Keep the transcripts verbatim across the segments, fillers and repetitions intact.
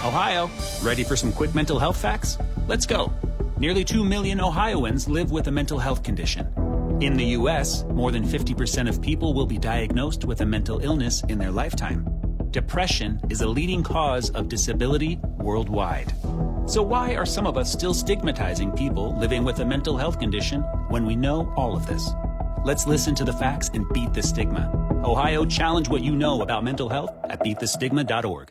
Ohio, ready for some quick mental health facts? Let's go. Nearly two million Ohioans live with a mental health condition. In the U S, more than fifty percent of people will be diagnosed with a mental illness in their lifetime. Depression is a leading cause of disability worldwide. So why are some of us still stigmatizing people living with a mental health condition when we know all of this? Let's listen to the facts and beat the stigma. Ohio, challenge what you know about mental health at beat the stigma dot org.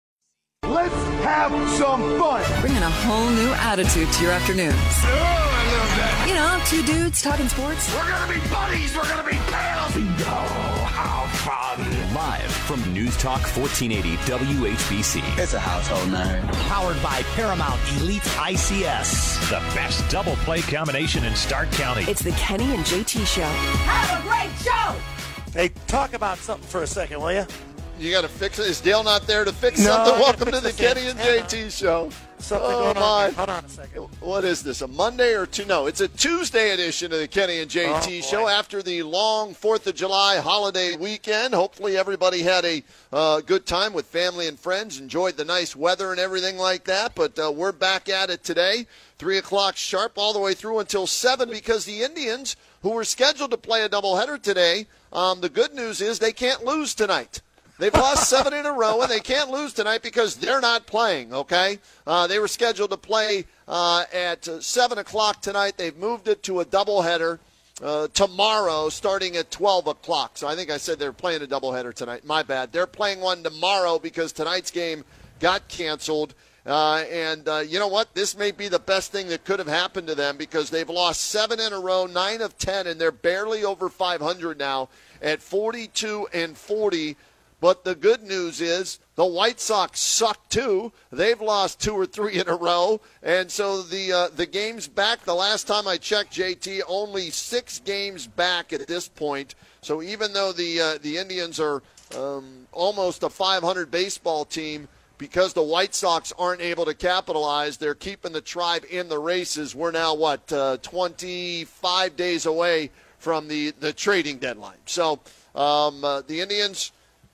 Let's have some fun. Bringing a whole new attitude to your afternoons. Oh, I love that. You know, two dudes talking sports. We're going to be buddies. We're going to be pals. Oh, how fun. Live from News Talk fourteen eighty W H B C. It's a household name. Powered by Paramount Elite I C S. The best double play combination in Stark County. It's the Kenny and J T Show. Have a great show. Hey, talk about something for a second, will you? You got to fix it. Is Dale not there to fix no, something? Welcome fix to the thing. Kenny and J T Show. Something oh, going my. on. Hold on a second. What is this, a Monday or two? No, it's a Tuesday edition of the Kenny and J T oh, Show after the long fourth of July holiday weekend. Hopefully everybody had a uh, good time with family and friends, enjoyed the nice weather and everything like that. But uh, we're back at it today, three o'clock sharp, all the way through until seven, because the Indians, who were scheduled to play a doubleheader today, um, the good news is they can't lose tonight. They've lost seven in a row, and they can't lose tonight because they're not playing, okay? Uh, they were scheduled to play uh, at uh, seven o'clock tonight. They've moved it to a doubleheader uh, tomorrow starting at twelve o'clock. So I think I said they were playing a doubleheader tonight. My bad. They're playing one tomorrow because tonight's game got canceled. Uh, and uh, you know what? This may be the best thing that could have happened to them because they've lost seven in a row, nine of ten, and they're barely over five hundred now at forty-two and forty. But the good news is the White Sox suck too. They've lost two or three in a row. And so the uh, the game's back. The last time I checked, J T, only six games back at this point. So even though the uh, the Indians are um, almost a five hundred baseball team, because the White Sox aren't able to capitalize, they're keeping the Tribe in the races. We're now, what, uh, twenty-five days away from the, the trading deadline. So um, uh, the Indians...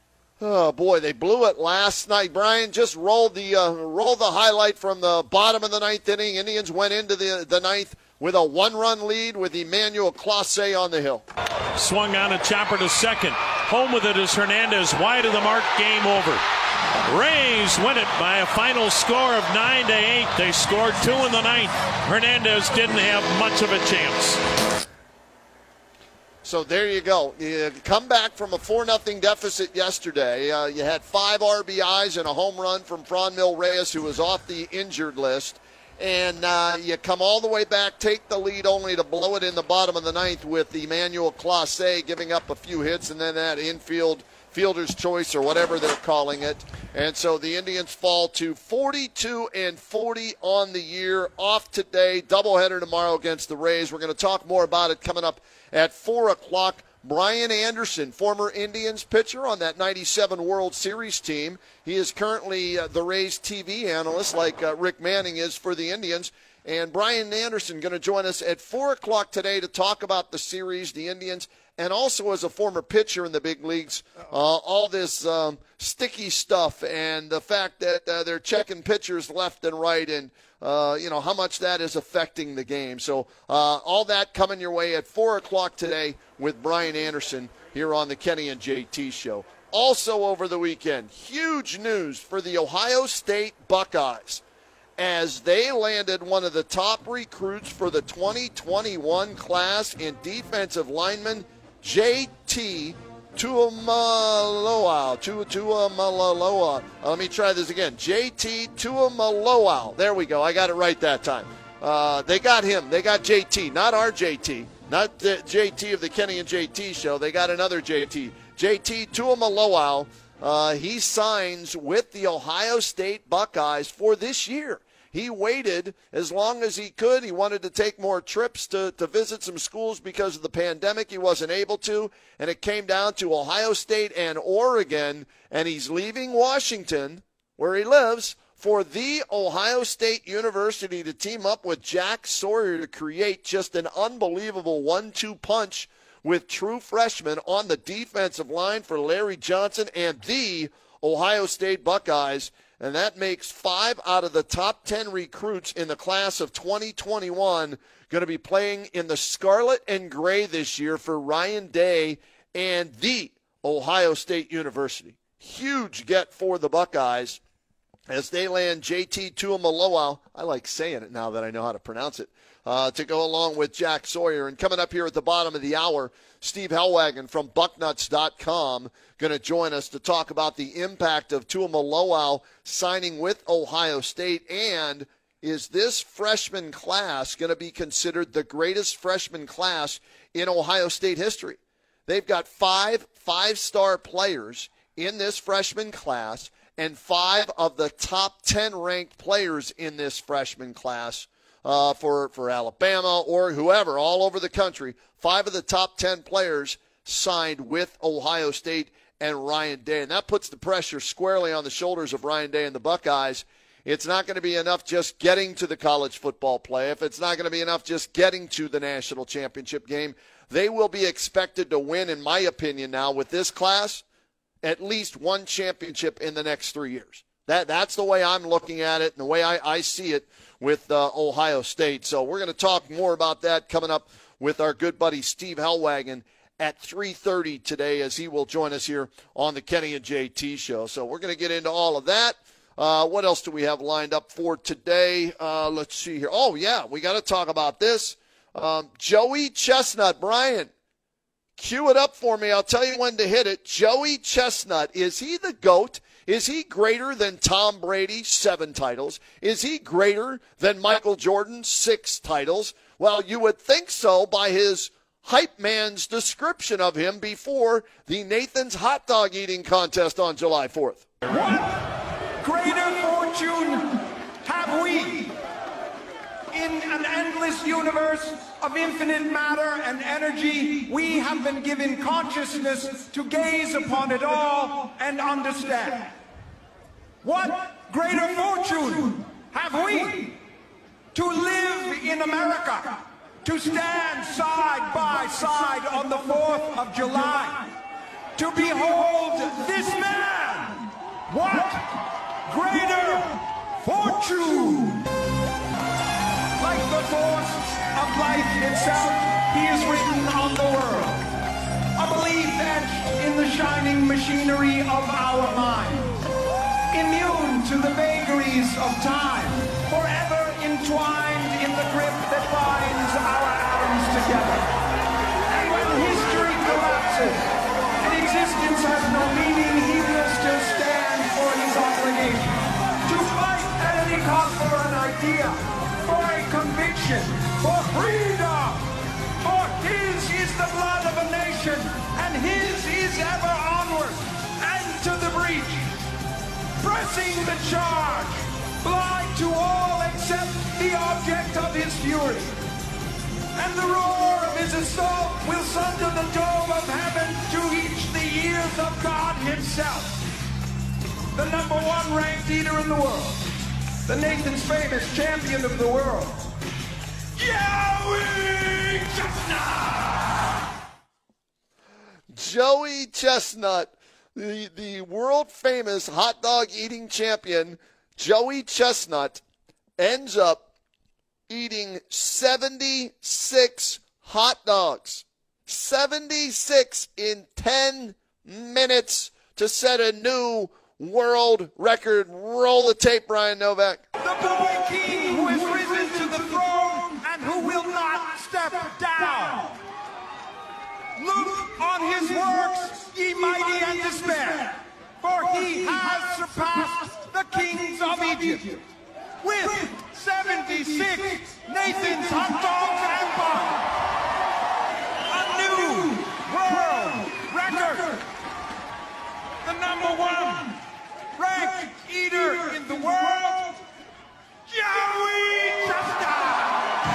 Oh, boy, they blew it last night. Brian just rolled the uh, rolled the highlight from the bottom of the ninth inning. Indians went into the, the ninth with a one-run lead with Emmanuel Clase on the hill. Swung on a chopper to second. Home with it is Hernandez. Wide of the mark, game over. Rays win it by a final score of nine to eight. They scored two in the ninth. Hernandez didn't have much of a chance. So there you go. You come back from a four nothing deficit yesterday. Uh, you had five R B Is and a home run from Franmil Reyes, who was off the injured list. And uh, you come all the way back, take the lead, only to blow it in the bottom of the ninth with Emmanuel Clase giving up a few hits and then that infield fielder's choice or whatever they're calling it. And so the Indians fall to forty-two and forty on the year, off today, doubleheader tomorrow against the Rays. We're going to talk more about it coming up at four o'clock. Brian Anderson, former Indians pitcher on that ninety-seven World Series team. He is currently uh, the Rays T V analyst like uh, Rick Manning is for the Indians. And Brian Anderson going to join us at four o'clock today to talk about the series, the Indians, and also as a former pitcher in the big leagues, uh, all this um, sticky stuff and the fact that uh, they're checking pitchers left and right and, uh, you know, how much that is affecting the game. So uh, all that coming your way at four o'clock today with Brian Anderson here on the Kenny and J T Show. Also over the weekend, huge news for the Ohio State Buckeyes as they landed one of the top recruits for the twenty twenty-one class in defensive lineman J T Tuimoloau. Tuimoloau. Let me try this again. J T Tuimoloau. There we go. I got it right that time. Uh, they got him. They got J T, not our J T, not the J T of the Kenny and J T Show. They got another J T. J T Tuimoloau. Uh, he signs with the Ohio State Buckeyes for this year. He waited as long as he could. He wanted to take more trips to, to visit some schools because of the pandemic. He wasn't able to, and it came down to Ohio State and Oregon, and he's leaving Washington, where he lives, for the Ohio State University to team up with Jack Sawyer to create just an unbelievable one two punch with true freshmen on the defensive line for Larry Johnson and the Ohio State Buckeyes. and that makes five out of the top ten recruits in the class of twenty twenty-one going to be playing in the scarlet and gray this year for Ryan Day and the Ohio State University. Huge get for the Buckeyes as they land J T Tuimoloau. I like saying it now that I know how to pronounce it. Uh, to go along with Jack Sawyer. And coming up here at the bottom of the hour, Steve Hellwagon from Bucknuts dot com going to join us to talk about the impact of Tuimoloau signing with Ohio State, and is this freshman class going to be considered the greatest freshman class in Ohio State history? They've got five five-star players in this freshman class and five of the top ten ranked players in this freshman class. Uh, for, for Alabama or whoever all over the country, five of the top ten players signed with Ohio State and Ryan Day. And that puts the pressure squarely on the shoulders of Ryan Day and the Buckeyes. It's not going to be enough just getting to the college football playoff. It's not going to be enough just getting to the national championship game. They will be expected to win, in my opinion now, with this class, at least one championship in the next three years. That That's the way I'm looking at it and the way I, I see it with uh, Ohio State. So we're going to talk more about that coming up with our good buddy Steve Hellwagon at three thirty today, as he will join us here on the Kenny and J T show. So we're going to get into all of that. Uh, what else do we have lined up for today? Uh, let's see here. Oh, yeah, we got to talk about this. Um, Joey Chestnut, Brian, cue it up for me. I'll tell you when to hit it. Joey Chestnut, is he the GOAT? Is he greater than Tom Brady, seven titles? Is he greater than Michael Jordan, six titles? Well, you would think so by his hype man's description of him before the Nathan's hot dog eating contest on July fourth. What greater fortune have we in an endless universe of infinite matter and energy? We have been given consciousness to gaze upon it all and understand. What greater fortune have we to live in America, to stand side by side on the fourth of July, to behold this man? What greater fortune? Like the force of life itself, he is written on the world, a belief etched in the shining machinery of our minds. Immune to the vagaries of time, forever entwined in the grip that binds our atoms together. And when history collapses and existence has no meaning, he will still stand for his obligation to fight at any cost for an idea, for a conviction, for freedom. For his is the blood of a nation, and his is ever onward and to the breach. Pressing the charge, blind to all except the object of his fury. And the roar of his assault will sunder the dome of heaven to reach the ears of God himself. The number one ranked eater in the world, the Nathan's famous champion of the world, Joey Chestnut! Joey Chestnut. The, the world-famous hot dog eating champion, Joey Chestnut, ends up eating seventy-six hot dogs. seventy-six in ten minutes to set a new world record. Roll the tape, Brian Novak. The boy king who has risen to the throne and who will not step down. Look on his works, ye mighty, and despair, for he has surpassed the kings of Egypt with seventy-six Nathan's hot dogs and buns. A new world record. The number one ranked eater in the world, Joey Chestnut!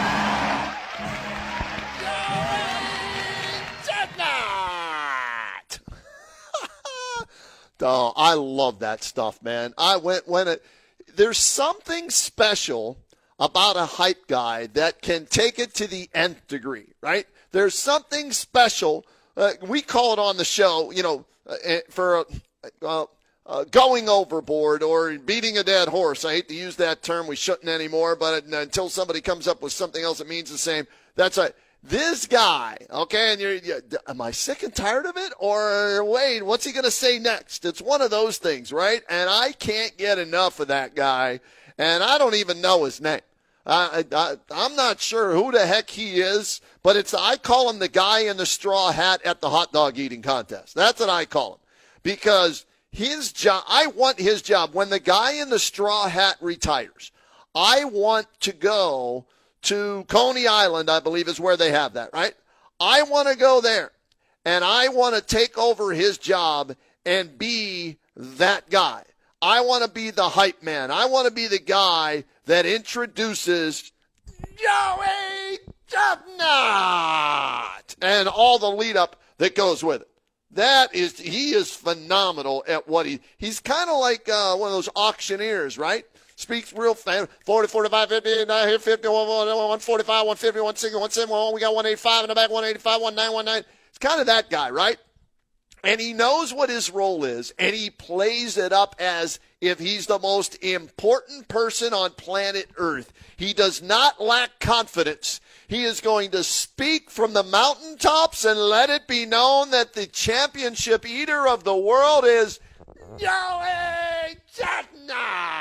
Oh, I love that stuff, man. I went when it. There's something special about a hype guy that can take it to the nth degree, right? There's something special. Uh, we call it on the show, you know, uh, for uh, uh, going overboard or beating a dead horse. I hate to use that term. We shouldn't anymore, but until somebody comes up with something else that means the same, that's right. This guy, okay, and you're, you, am I sick and tired of it? Or, wait, what's he going to say next? It's one of those things, right? And I can't get enough of that guy, and I don't even know his name. I, I, I'm not sure who the heck he is, but it's I call him the guy in the straw hat at the hot dog eating contest. That's what I call him. Because his job, I want his job. When the guy in the straw hat retires, I want to go to Coney Island, I believe is where they have that, right? I want to go there, and I want to take over his job and be that guy. I want to be the hype man. I want to be the guy that introduces Joey Chestnut and all the lead up that goes with it. That is, he is phenomenal at what he, he's kind of like uh, one of those auctioneers, right? Speaks real fast. forty, forty-five, fifty, nine, here, fifty, one forty-five, one fifty, one sixty, one seventy, we got one eighty-five in the back, one eighty-five, one nine, one nine. It's kind of that guy, right? And he knows what his role is, and he plays it up as if he's the most important person on planet Earth. He does not lack confidence. He is going to speak from the mountaintops and let it be known that the championship eater of the world is Joey Chestnut.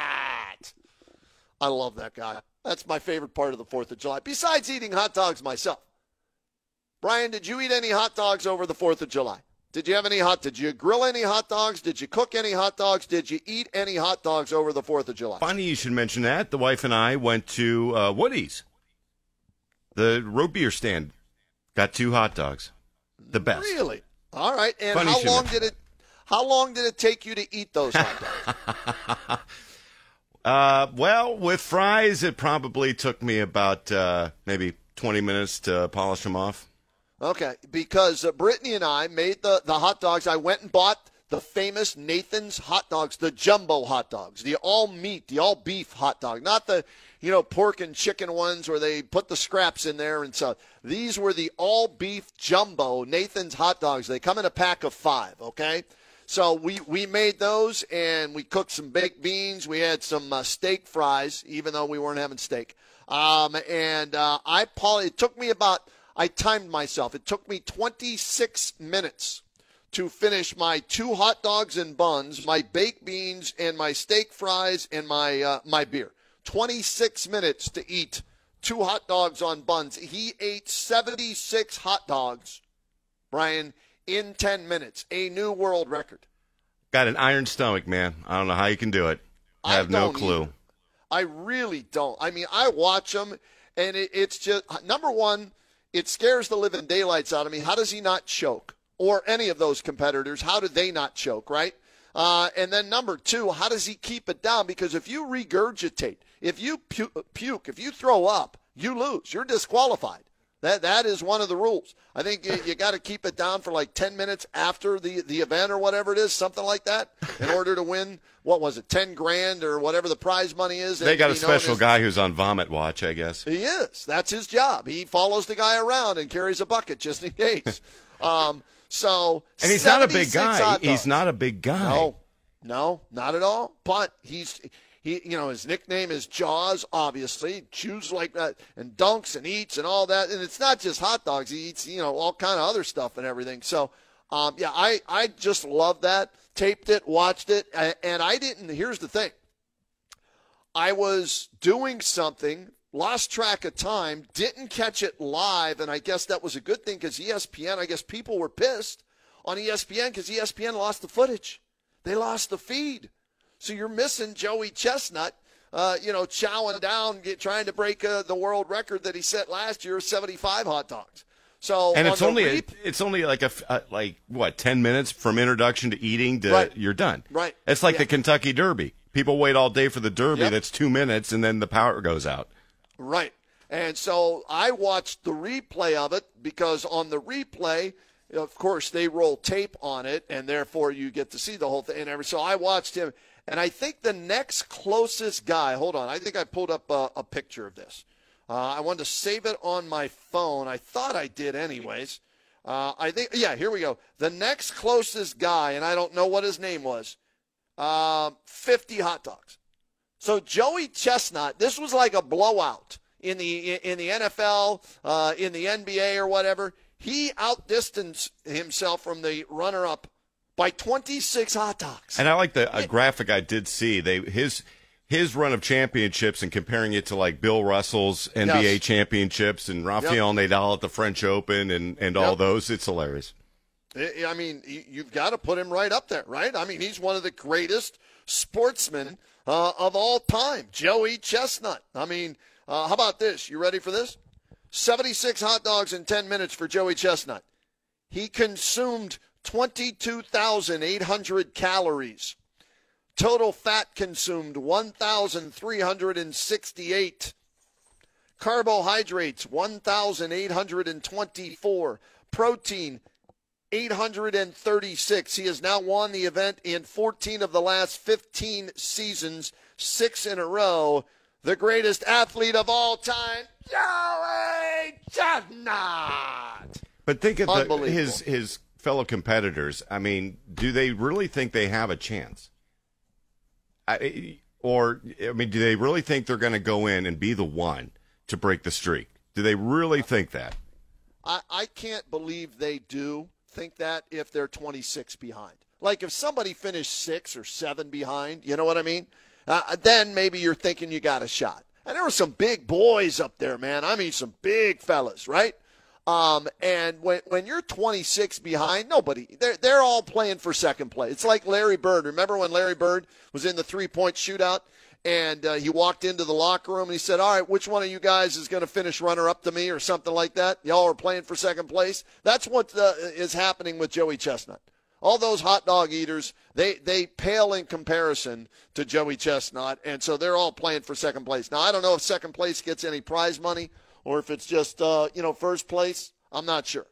I love that guy. That's my favorite part of the fourth of July, besides eating hot dogs myself. Brian, did you eat any hot dogs over the fourth of July? Did you have any hot, did you grill any hot dogs? Did you cook any hot dogs? Did you eat any hot dogs over the fourth of July? Funny you should mention that. The wife and I went to uh, Woody's, the root beer stand. Got two hot dogs. The best. Really? All right. And Funny how long did it how long did it take you to eat those hot dogs? uh, well, with fries, it probably took me about uh, maybe twenty minutes to polish them off. Okay, because uh, Brittany and I made the, the hot dogs. I went and bought the famous Nathan's hot dogs, the jumbo hot dogs, the all meat, the all beef hot dog, not the, you know, pork and chicken ones where they put the scraps in there and so. These were the all beef jumbo Nathan's hot dogs. They come in a pack of five, okay? So we, we made those, and we cooked some baked beans. We had some uh, steak fries, even though we weren't having steak. Um, and uh, I probably, it took me about, I timed myself. It took me twenty-six minutes to finish my two hot dogs and buns, my baked beans, and my steak fries, and my uh, my beer. twenty-six minutes to eat two hot dogs on buns. He ate seventy-six hot dogs, Brian, in ten minutes. A new world record. Got an iron stomach, man. I don't know how you can do it. I have no clue. Either. I really don't. I mean, I watch him, and it, it's just, number one, it scares the living daylights out of me. How does he not choke? Or any of those competitors, how do they not choke, right? Uh, and then number two, how does he keep it down? Because if you regurgitate, if you pu- puke, if you throw up, you lose. You're disqualified. That That is one of the rules. I think you, you got to keep it down for like ten minutes after the, the event or whatever it is, something like that, in order to win, what was it, ten grand or whatever the prize money is. They got a special as, guy who's on vomit watch, I guess. He is. That's his job. He follows the guy around and carries a bucket just in case. um, so And he's not a big guy. He's not a big guy. No, no, not at all. But he's – He, you know, his nickname is Jaws, obviously. Chews like that and dunks and eats and all that. And it's not just hot dogs. He eats, you know, all kind of other stuff and everything. So, um, yeah, I, I just love that. Taped it, watched it, and I didn't – here's the thing. I was doing something, lost track of time, didn't catch it live, and I guess that was a good thing because E S P N, I guess people were pissed on E S P N because E S P N lost the footage. They lost the feed. So you're missing Joey Chestnut, uh, you know, chowing down, get, trying to break uh, the world record that he set last year, seventy-five hot dogs. So and it's only re- a, it's only like a uh, like what ten minutes from introduction to eating to right. you're done. Right. It's like yeah. the Kentucky Derby. People wait all day for the Derby. Yep. That's two minutes, and then the power goes out. Right. And so I watched the replay of it because on the replay, of course, they roll tape on it, and therefore you get to see the whole thing. And every, so I watched him. And I think the next closest guy, hold on, I think I pulled up a, a picture of this. Uh, I wanted to save it on my phone. I thought I did anyways. Uh, I think, yeah, here we go. The next closest guy, and I don't know what his name was. um, fifty hot dogs. So Joey Chestnut, this was like a blowout in the in the N F L, uh, in the N B A or whatever. He outdistanced himself from the runner-up by twenty-six hot dogs. And I like the a graphic I did see. They his his run of championships and comparing it to like Bill Russell's N B A yes. championships and Rafael yep. Nadal at the French Open and, and all yep. those. It's hilarious. I mean, you've got to put him right up there, right? I mean, he's one of the greatest sportsmen uh, of all time, Joey Chestnut. I mean, uh, how about this? You ready for this? seventy-six hot dogs in ten minutes for Joey Chestnut. He consumed twenty-two thousand eight hundred calories. Total fat consumed one thousand three hundred sixty-eight. Carbohydrates one thousand eight hundred twenty-four. Protein eight hundred thirty-six. He has now won the event in fourteen of the last fifteen seasons, six in a row. The greatest athlete of all time, Joey Chestnut. But think of the, his his fellow competitors. I mean, do they really think they have a chance? I, or, I mean, do they really think they're going to go in and be the one to break the streak? Do they really think that? I, I can't believe they do think that if they're twenty-six behind. Like if somebody finished six or seven behind, you know what I mean? Uh, then maybe you're thinking you got a shot. And there were some big boys up there, man. I mean, some big fellas, right? Um, and when when you're twenty-six behind, nobody, they're, they're all playing for second place. It's like Larry Bird. Remember when Larry Bird was in the three-point shootout and uh, he walked into the locker room and he said, all right, which one of you guys is going to finish runner-up to me or something like that? Y'all are playing for second place. That's what uh, is happening with Joey Chestnut. All those hot dog eaters, they, they pale in comparison to Joey Chestnut, and so they're all playing for second place. Now, I don't know if second place gets any prize money or if it's just, uh, you know, first place. I'm not sure.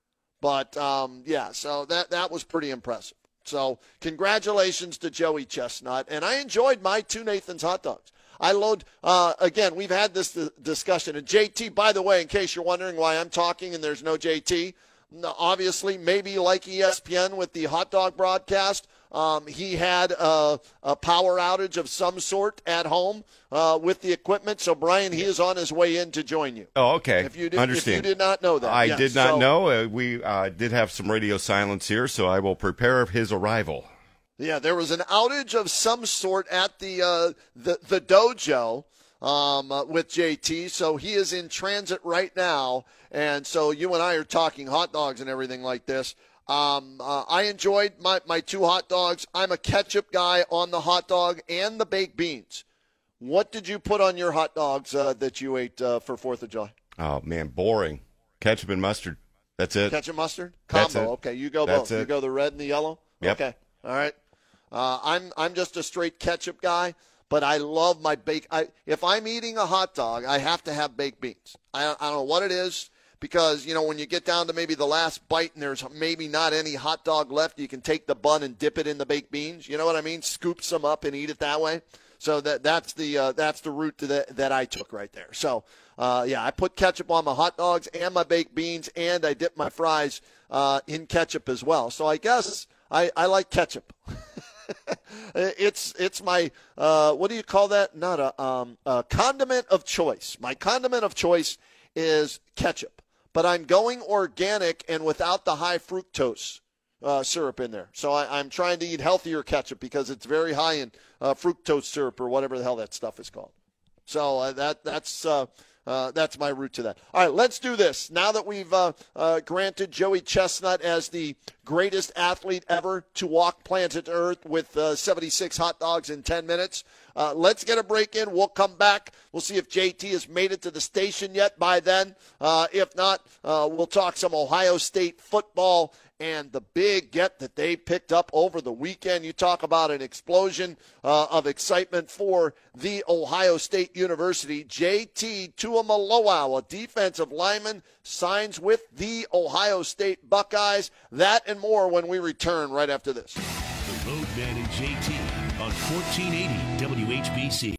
But, um, yeah, so that, that was pretty impressive. So congratulations to Joey Chestnut, and I enjoyed my two Nathan's hot dogs. I load, uh, again, we've had this discussion, and J T, by the way, in case you're wondering why I'm talking and there's no J T, obviously, maybe like E S P N with the hot dog broadcast, um, he had a, a power outage of some sort at home uh, with the equipment. So, Brian, he is on his way in to join you. Oh, okay. If you did, Understand. If you did not know that. I yes. did not so, know. Uh, we uh, did have some radio silence here, so I will prepare his arrival. Yeah, there was an outage of some sort at the uh, the, the dojo. Um, uh, with J T, so he is in transit right now, and so you and I are talking hot dogs and everything like this. Um, uh, I enjoyed my, my two hot dogs. I'm a ketchup guy on the hot dog and the baked beans. What did you put on your hot dogs uh, that you ate uh, for fourth of July? Oh, man, boring. Ketchup and mustard. That's it. Ketchup, mustard? Combo. Okay, you go That's both. It. You go the red and the yellow? Yep. Okay, all right. Uh, I'm I'm just a straight ketchup guy. But I love my baked. I, if I'm eating a hot dog, I have to have baked beans. I, I don't know what it is because, you know, when you get down to maybe the last bite and there's maybe not any hot dog left, you can take the bun and dip it in the baked beans. You know what I mean? Scoop some up and eat it that way. So that that's the uh, that's the route to the, that I took right there. So, uh, yeah, I put ketchup on my hot dogs and my baked beans, and I dip my fries uh, in ketchup as well. So I guess I, I like ketchup. it's it's my uh, what do you call that? Not a, um, a condiment of choice. My condiment of choice is ketchup, but I'm going organic and without the high fructose uh, syrup in there. So I, I'm trying to eat healthier ketchup because it's very high in uh, fructose syrup or whatever the hell that stuff is called. So uh, that that's. Uh, Uh, that's my route to that. All right, let's do this. Now that we've uh, uh, granted Joey Chestnut as the greatest athlete ever to walk planet Earth with uh, seventy-six hot dogs in ten minutes, uh, let's get a break in. We'll come back. We'll see if J T has made it to the station yet by then. Uh, if not, uh, we'll talk some Ohio State football and the big get that they picked up over the weekend. You talk about an explosion uh, of excitement for the Ohio State University. J T Tuimoloau, a defensive lineman, signs with the Ohio State Buckeyes. That and more when we return right after this. The Roadman and J T on fourteen eighty W H B C.